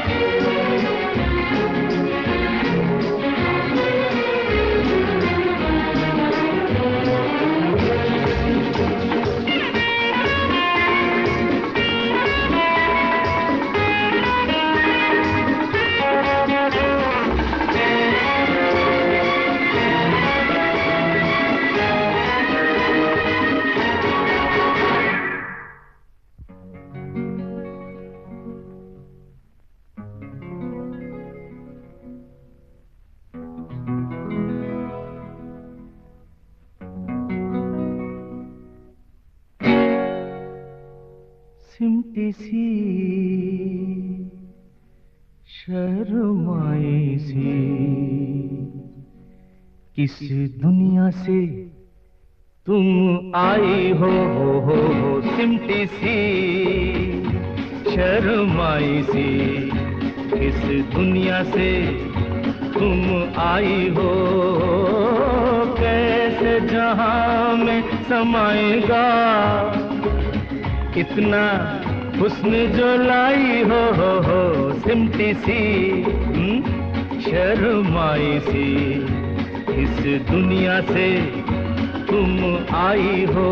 सिमटी सी शर्माई सी किस दुनिया से तुम आई हो सिमटी सी शर्माई सी किस दुनिया से तुम आई हो। कैसे जहां में समाएगा इतना हुस्न जो लाई हो सिमटी सी शर्माई सी इस दुनिया से तुम आई हो।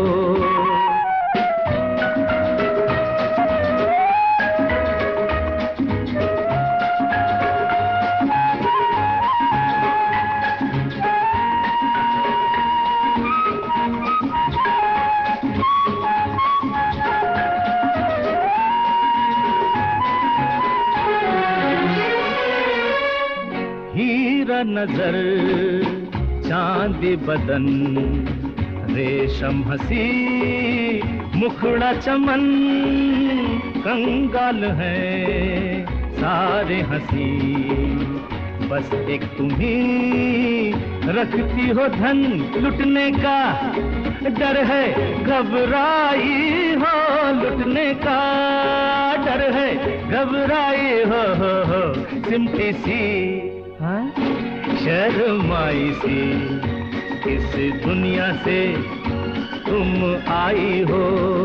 हीरा नजर चांद बदन रेशम हंसी मुखड़ा चमन कंगाल है सारे हंसी बस एक तुम्ही रखती हो धन लुटने का डर है घबराई हो लुटने का डर है घबराई हो सिमटी सी शर्माई सी इस दुनिया से तुम आई हो।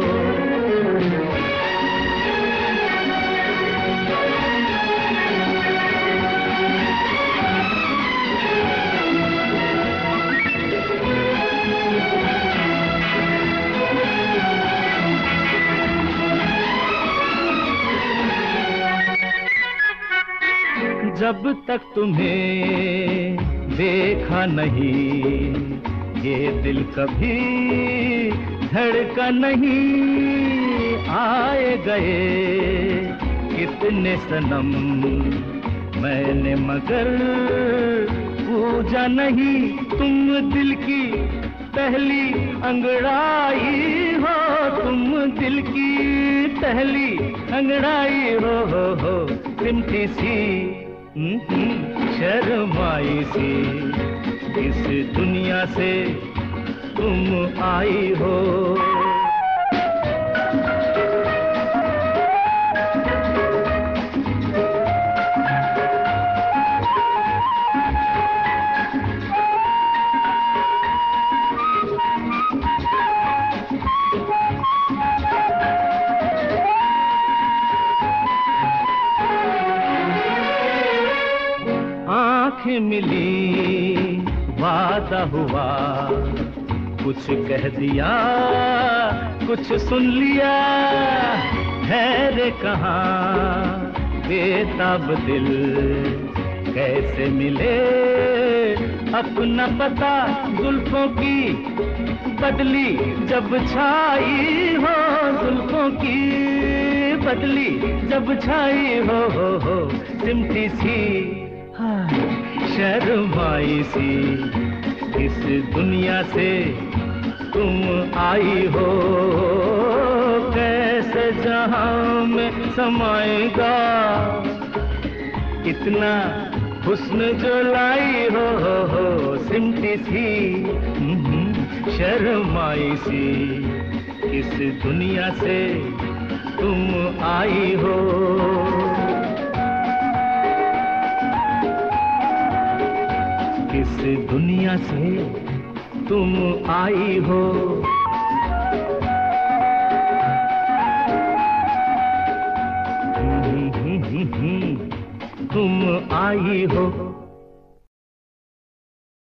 जब तक तुम्हें देखा नहीं ये दिल कभी धड़का नहीं। आए गए कितने सनम मैंने मगर पूजा नहीं। तुम दिल की पहली अंगड़ाई हो तुम दिल की पहली अंगड़ाई हो सिमटी सी शर्माई सी इस दुनिया से तुम आई हो। आँखें मिली वादा हुआ कुछ कह दिया कुछ सुन लिया है रे कहाँ बेताब दिल कैसे मिले अपना पता जुल्फों की बदली जब छाई हो जुल्फों की बदली जब छाई हो सिमटी सी शर्माई सी इस दुनिया से तुम आई हो। कैसे जहां में समाएगा इतना हुस्न जो लाई हो सिमटी सी शर्माई सी इस दुनिया से तुम आई हो। इस दुनिया से तुम आई हो। आई हो।